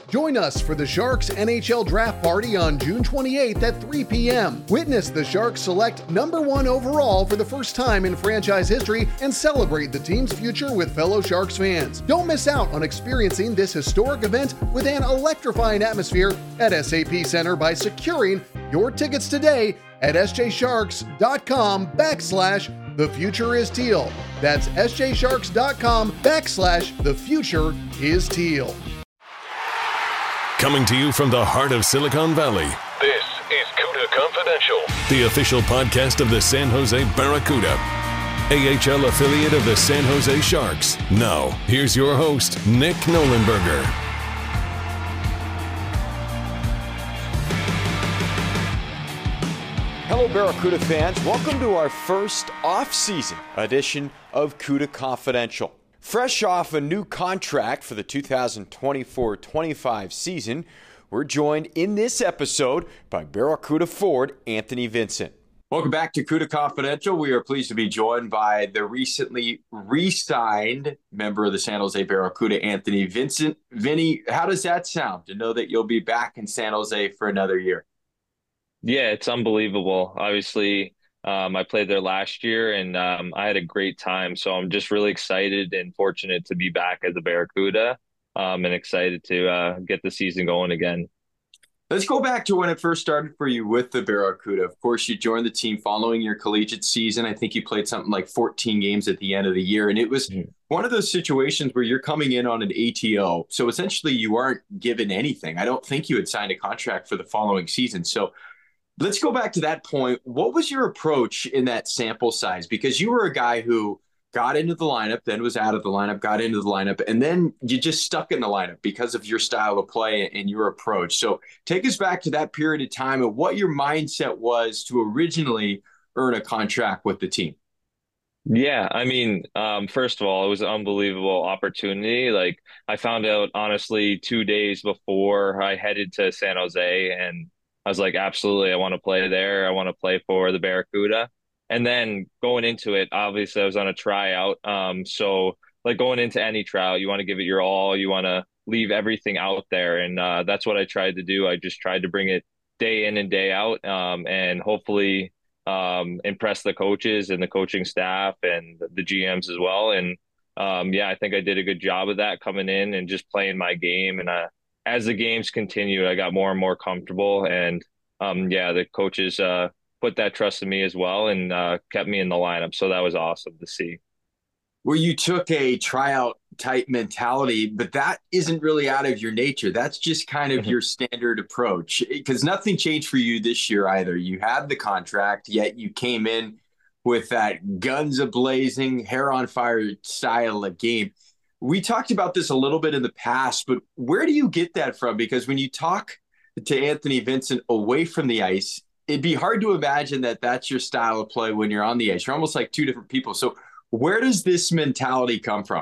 Join us for the Sharks NHL Draft Party on June 28th at 3 p.m. Witness the Sharks select #1 overall for the first time in franchise history and celebrate the team's future with fellow Sharks fans. Don't miss out on experiencing this historic event with an electrifying atmosphere at SAP Center by securing your tickets today at sjsharks.com/The Future is Teal. That's sjsharks.com/The Future is Teal. Coming to you from the heart of Silicon Valley, this is CUDA Confidential, the official podcast of the San Jose Barracuda, AHL affiliate of the San Jose Sharks. Now, here's your host, Nick Nolenberger. Hello, Barracuda fans. Welcome to our first off-season edition of CUDA Confidential. Fresh off a new contract for the 2024-25 season, we're joined in this episode by Barracuda forward Anthony Vincent. Welcome back to CUDA Confidential. We are pleased to be joined by the recently re-signed member of the San Jose Barracuda, Anthony Vincent. Vinny, how does that sound to know that you'll be back in San Jose for another year? Yeah, it's unbelievable. Obviously, I played there last year and I had a great time. So I'm just really excited and fortunate to be back as a Barracuda and excited to get the season going again. Let's go back to when it first started for you with the Barracuda. Of course, you joined the team following your collegiate season. I think you played something like 14 games at the end of the year. And it was one of those situations where you're coming in on an ATO. So essentially you aren't given anything. I don't think you had signed a contract for the following season. So let's go back to that point. What was your approach in that sample size? Because you were a guy who got into the lineup, then was out of the lineup, got into the lineup, and then you just stuck in the lineup because of your style of play and your approach. So take us back to that period of time and what your mindset was to originally earn a contract with the team. Yeah, I mean, first of all, it was an unbelievable opportunity. Like, I found out, honestly, 2 days before I headed to San Jose, and I was like, absolutely, I want to play there. I want to play for the Barracuda. And then going into it, obviously I was on a tryout. So like going into any tryout, you want to give it your all. You want to leave everything out there. And that's what I tried to do. I just tried to bring it day in and day out and hopefully impress the coaches and the coaching staff and the GMs as well. And yeah, I think I did a good job of that coming in and just playing my game. And as the games continued, I got more and more comfortable. And yeah, the coaches put that trust in me as well and kept me in the lineup. So that was awesome to see. Well, you took a tryout type mentality, but that isn't really out of your nature. That's just kind of your standard approach, because nothing changed for you this year either. You had the contract, yet you came in with that guns a-blazing, hair on fire style of game. We talked about this a little bit in the past, but where do you get that from? Because when you talk to Anthony Vincent away from the ice, it'd be hard to imagine that that's your style of play when you're on the ice. You're almost like two different people. So where does this mentality come from?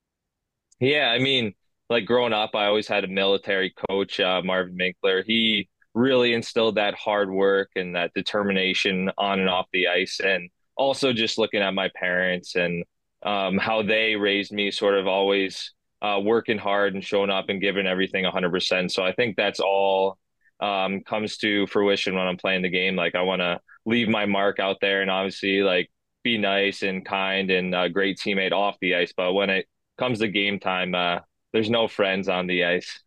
Yeah, I mean, like growing up, I always had a military coach, Marvin Minkler. He really instilled that hard work and that determination on and off the ice. And also just looking at my parents and how they raised me, sort of always working hard and showing up and giving everything 100%. So I think that's all comes to fruition when I'm playing the game. Like, I want to leave my mark out there and obviously like be nice and kind and a great teammate off the ice. But when it comes to game time, there's no friends on the ice.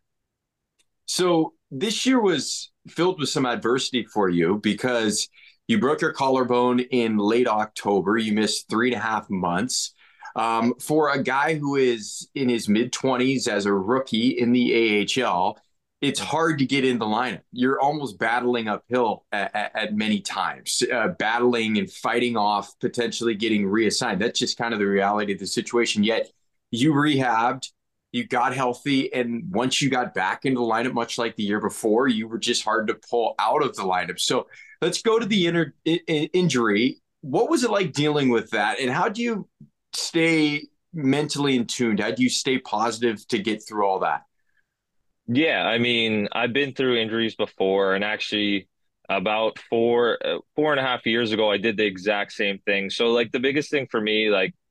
So this year was filled with some adversity for you because you broke your collarbone in late October. You missed 3.5 months. For a guy who is in his mid-20s as a rookie in the AHL, it's hard to get in the lineup. You're almost battling uphill at many times, battling and fighting off potentially getting reassigned. That's just kind of the reality of the situation. Yet you rehabbed, you got healthy, and once you got back into the lineup, much like the year before, you were just hard to pull out of the lineup. So let's go to the injury. What was it like dealing with that, and how do you stay mentally in tune? How do you stay positive to get through all that? Yeah, I mean, I've been through injuries before, and actually about 4.5 years ago, I did the exact same thing. So like the biggest thing for me, like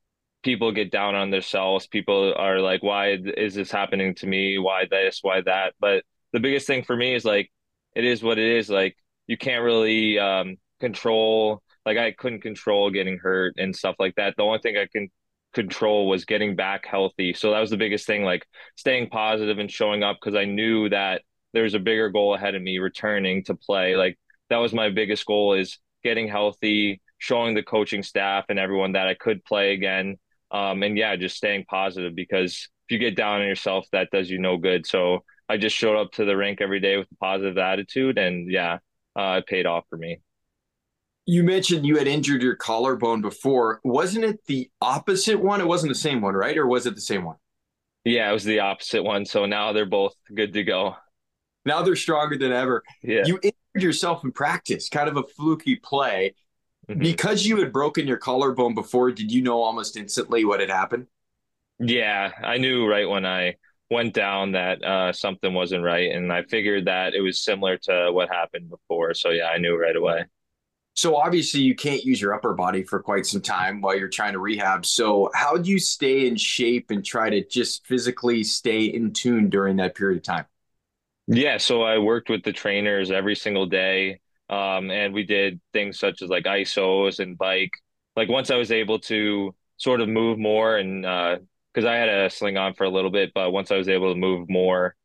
people get down on themselves. People are like, why is this happening to me? Why this? Why that? But the biggest thing for me is like, it is what it is. Like, you can't really control, like, I couldn't control getting hurt and stuff like that. The only thing I can control was getting back healthy. So that was the biggest thing, like staying positive and showing up because I knew that there was a bigger goal ahead of me returning to play. Like, that was my biggest goal, is getting healthy, showing the coaching staff and everyone that I could play again. And yeah, just staying positive, because if you get down on yourself, that does you no good. So I just showed up to the rink every day with a positive attitude, and yeah, it paid off for me. You mentioned you had injured your collarbone before. Wasn't it the opposite one? It wasn't the same one, right? Or was it the same one? Yeah, it was the opposite one. So now they're both good to go. Now they're stronger than ever. Yeah. You injured yourself in practice, kind of a fluky play. Mhm. Because you had broken your collarbone before, did you know almost instantly what had happened? Yeah, I knew right when I went down that something wasn't right, and I figured that it was similar to what happened before. So yeah, I knew right away. So obviously you can't use your upper body for quite some time while you're trying to rehab. So how do you stay in shape and try to just physically stay in tune during that period of time? Yeah, so I worked with the trainers every single day, and we did things such as like ISOs and bike. Like, once I was able to sort of move more, and because I had a sling on for a little bit, but once I was able to move more,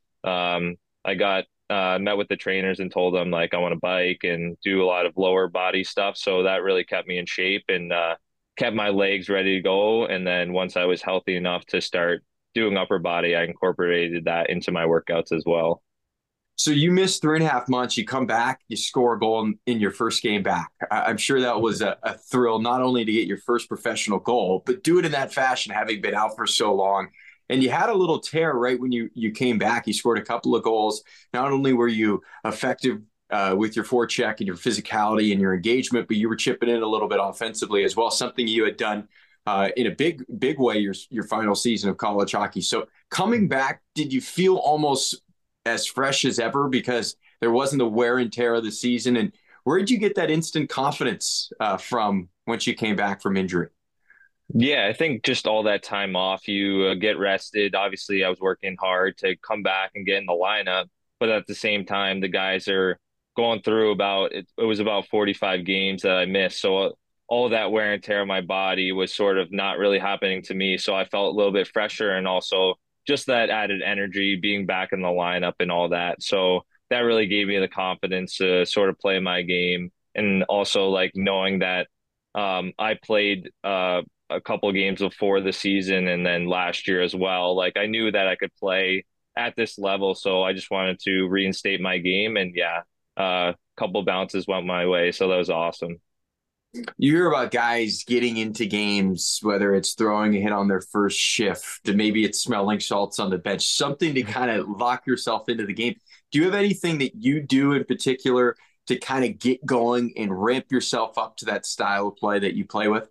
I got met with the trainers and told them like I want to bike and do a lot of lower body stuff. So that really kept me in shape and kept my legs ready to go. And then once I was healthy enough to start doing upper body, I incorporated that into my workouts as well. So you missed 3.5 months. You come back, you score a goal in your first game back. I'm sure that was a thrill, not only to get your first professional goal, but do it in that fashion, having been out for so long. And you had a little tear right when you came back. You scored a couple of goals. Not only were you effective with your forecheck and your physicality and your engagement, but you were chipping in a little bit offensively as well, something you had done in a big way your final season of college hockey. So coming back, did you feel almost as fresh as ever because there wasn't the wear and tear of the season? And where did you get that instant confidence from once you came back from injury? Yeah, I think just all that time off, you get rested. Obviously, I was working hard to come back and get in the lineup, but at the same time, the guys are going through it was about 45 games that I missed. So all that wear and tear on my body was sort of not really happening to me. So I felt a little bit fresher, and also just that added energy being back in the lineup and all that. So that really gave me the confidence to sort of play my game. And also like knowing that I played a couple games before the season and then last year as well. Like, I knew that I could play at this level, so I just wanted to reinstate my game. And yeah, a couple bounces went my way, so that was awesome. You hear about guys getting into games, whether it's throwing a hit on their first shift, maybe it's smelling salts on the bench, something to kind of lock yourself into the game. Do you have anything that you do in particular to kind of get going and ramp yourself up to that style of play that you play with?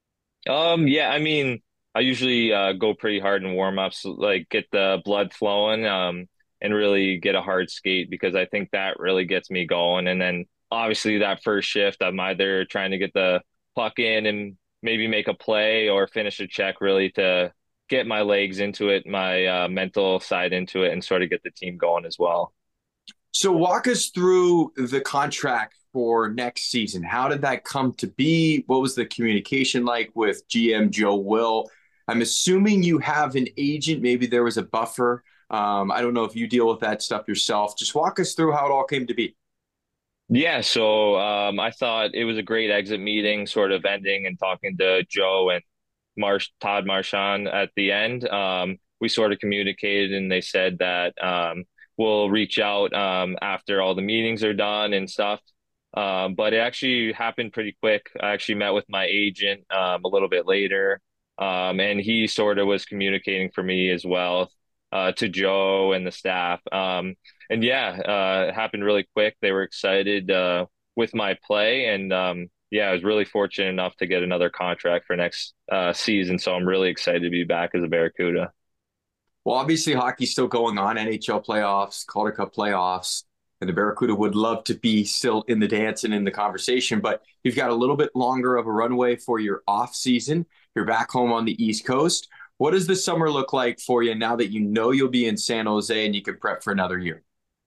Yeah, I mean, I usually go pretty hard in warm-ups, like get the blood flowing, and really get a hard skate, because I think that really gets me going. And then obviously that first shift, I'm either trying to get the puck in and maybe make a play or finish a check, really to get my legs into it, my mental side into it, and sort of get the team going as well. So walk us through the contract for next season. How did that come to be? What was the communication like with GM Joe Will? I'm assuming you have an agent. Maybe there was a buffer. I don't know if you deal with that stuff yourself. Just walk us through how it all came to be. Yeah, so I thought it was a great exit meeting, sort of ending and talking to Joe and Todd Marchand at the end. We sort of communicated, and they said that we'll reach out after all the meetings are done and stuff. But it actually happened pretty quick. I actually met with my agent a little bit later, and he sort of was communicating for me as well to Joe and the staff. And yeah, it happened really quick. They were excited with my play, and yeah, I was really fortunate enough to get another contract for next season. So I'm really excited to be back as a Barracuda. Well, obviously hockey's still going on, NHL playoffs, Calder Cup playoffs, and the Barracuda would love to be still in the dance and in the conversation, but you've got a little bit longer of a runway for your off season. You're back home on the East Coast. What does the summer look like for you now that you know you'll be in San Jose and you can prep for another year?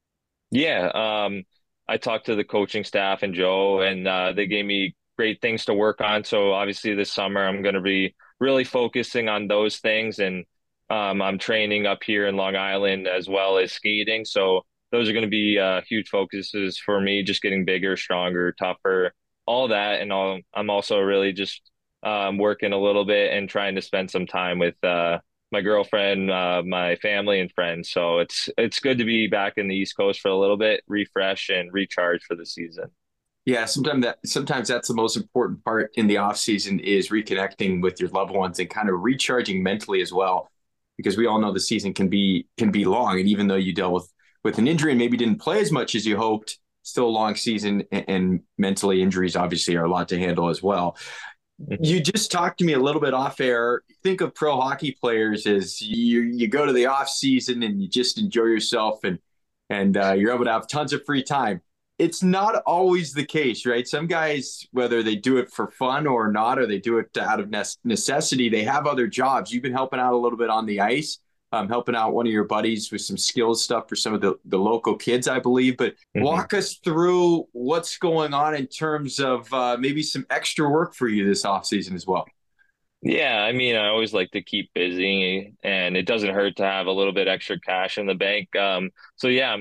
Yeah, I talked to the coaching staff and Joe, and they gave me great things to work on. So obviously this summer I'm going to be really focusing on those things, and I'm training up here in Long Island as well as skating. So those are going to be huge focuses for me, just getting bigger, stronger, tougher, all that. And I'm also really just working a little bit and trying to spend some time with my girlfriend, my family and friends. So it's good to be back in the East Coast for a little bit, refresh and recharge for the season. Yeah, sometimes that's the most important part in the off season is reconnecting with your loved ones and kind of recharging mentally as well, because we all know the season can be long, and even though you dealt with an injury and maybe didn't play as much as you hoped, still a long season, and mentally injuries obviously are a lot to handle as well. You just talked to me a little bit off air. Think of pro hockey players as you go to the off season and you just enjoy yourself and you're able to have tons of free time. It's not always the case, right? Some guys, whether they do it for fun or not, or they do it out of necessity, they have other jobs. You've been helping out a little bit on the ice, helping out one of your buddies with some skills stuff for some of the local kids, I believe. But walk us through what's going on in terms of maybe some extra work for you this offseason as well. Yeah, I mean, I always like to keep busy, and it doesn't hurt to have a little bit extra cash in the bank. So yeah,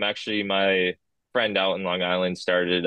my friend out in Long Island started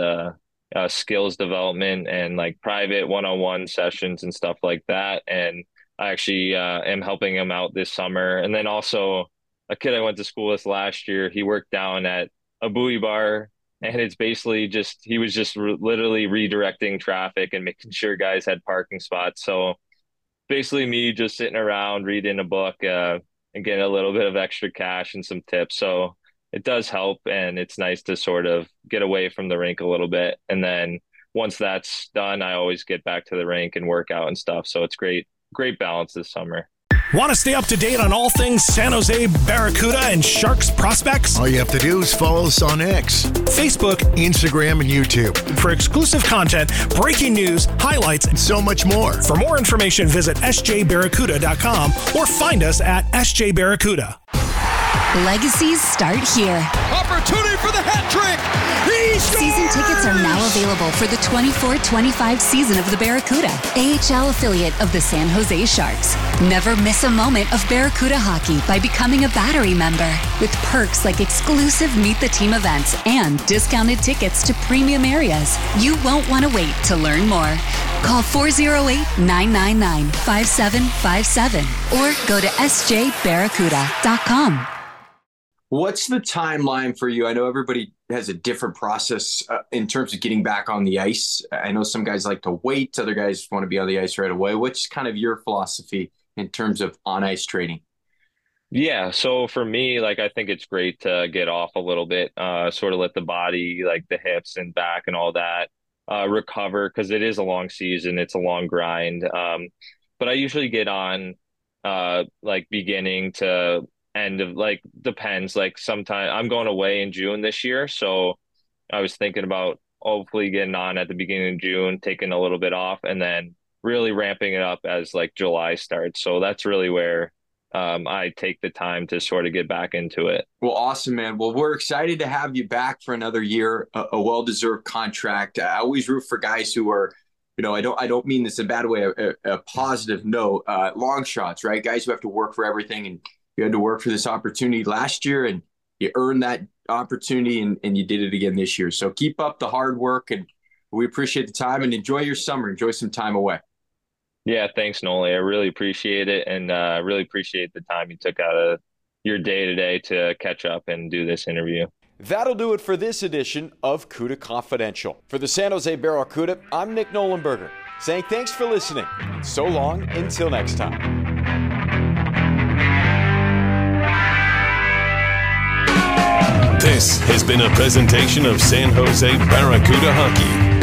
skills development and like private one-on-one sessions and stuff like that. And I actually am helping him out this summer. And then also a kid I went to school with last year, he worked down at a buoy bar, and it's basically he was just literally redirecting traffic and making sure guys had parking spots. So basically me just sitting around reading a book and getting a little bit of extra cash and some tips. So it does help, and it's nice to sort of get away from the rink a little bit. And then once that's done, I always get back to the rink and work out and stuff. So it's great balance this summer. Want to stay up to date on all things San Jose Barracuda and Sharks prospects? All you have to do is follow us on X, Facebook, Instagram, and YouTube for exclusive content, breaking news, highlights, and so much more. For more information, visit sjbarracuda.com or find us at sjbarracuda. Legacies start here. Opportunity for the hat trick. Season tickets are now available for the 24-25 season of the Barracuda, AHL affiliate of the San Jose Sharks. Never miss a moment of Barracuda hockey by becoming a Battery member with perks like exclusive Meet the Team events and discounted tickets to premium areas. You won't want to wait to learn more. Call 408-999-5757 or go to sjbarracuda.com. What's the timeline for you? I know everybody has a different process in terms of getting back on the ice. I know some guys like to wait. Other guys want to be on the ice right away. What's kind of your philosophy in terms of on-ice training? Yeah, so for me, like, I think it's great to get off a little bit, sort of let the body, like the hips and back and all that, recover, because it is a long season. It's a long grind. But I usually get on like beginning to end of, like, depends, like sometime I'm going away in June this year, so I was thinking about hopefully getting on at the beginning of June, taking a little bit off, and then really ramping it up as like July starts. So that's really where I take the time to sort of get back into it. Well, awesome, man. Well, we're excited to have you back for another year, a well-deserved contract. I always root for guys who are, I don't mean this in a bad way, a positive note, long shots, right? Guys who have to work for everything, and you had to work for this opportunity last year, and you earned that opportunity, and you did it again this year. So keep up the hard work, and we appreciate the time, and enjoy your summer. Enjoy some time away. Yeah, thanks, Noli. I really appreciate it, and really appreciate the time you took out of your day today to catch up and do this interview. That'll do it for this edition of CUDA Confidential. For the San Jose Barracuda, I'm Nick Nolenberger, saying thanks for listening. So long, until next time. This has been a presentation of San Jose Barracuda Hockey.